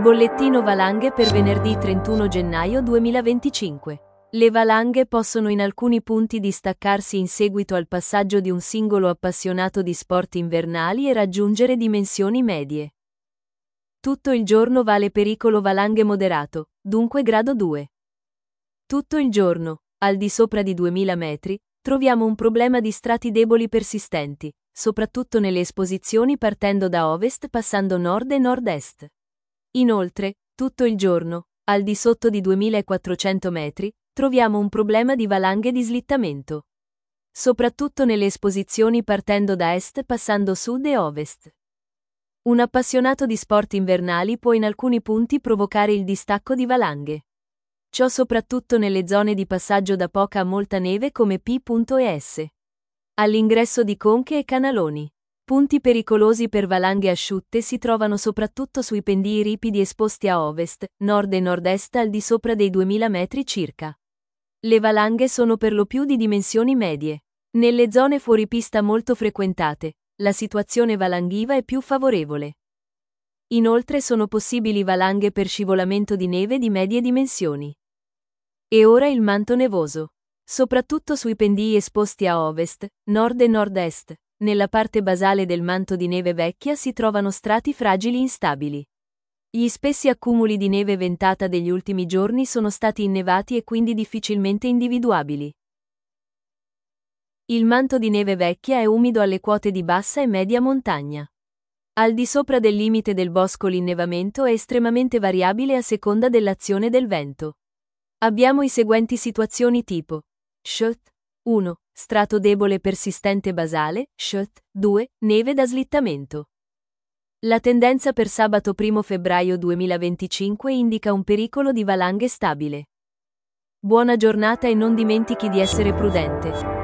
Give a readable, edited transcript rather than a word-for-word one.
Bollettino valanghe per venerdì 31 gennaio 2025. Le valanghe possono in alcuni punti distaccarsi in seguito al passaggio di un singolo appassionato di sport invernali e raggiungere dimensioni medie. Tutto il giorno vale pericolo valanghe moderato, dunque grado 2. Tutto il giorno, al di sopra di 2000 metri, troviamo un problema di strati deboli persistenti, soprattutto nelle esposizioni partendo da ovest passando nord e nord-est. Inoltre, tutto il giorno, al di sotto di 2400 metri, troviamo un problema di valanghe di slittamento. Soprattutto nelle esposizioni partendo da est passando sud e ovest. Un appassionato di sport invernali può in alcuni punti provocare il distacco di valanghe. Ciò soprattutto nelle zone di passaggio da poca a molta neve come P. e S. All'ingresso di conche e canaloni. Punti pericolosi per valanghe asciutte si trovano soprattutto sui pendii ripidi esposti a ovest, nord e nord-est al di sopra dei 2000 metri circa. Le valanghe sono per lo più di dimensioni medie. Nelle zone fuoripista molto frequentate, la situazione valanghiva è più favorevole. Inoltre sono possibili valanghe per scivolamento di neve di medie dimensioni. E ora il manto nevoso. Soprattutto sui pendii esposti a ovest, nord e nord-est. Nella parte basale del manto di neve vecchia si trovano strati fragili instabili. Gli spessi accumuli di neve ventata degli ultimi giorni sono stati innevati e quindi difficilmente individuabili. Il manto di neve vecchia è umido alle quote di bassa e media montagna. Al di sopra del limite del bosco l'innevamento è estremamente variabile a seconda dell'azione del vento. Abbiamo i seguenti situazioni tipo: Shot 1. Strato debole persistente basale, Shot 2. Neve da slittamento. La tendenza per sabato 1 febbraio 2025 indica un pericolo di valanghe stabile. Buona giornata e non dimentichi di essere prudente.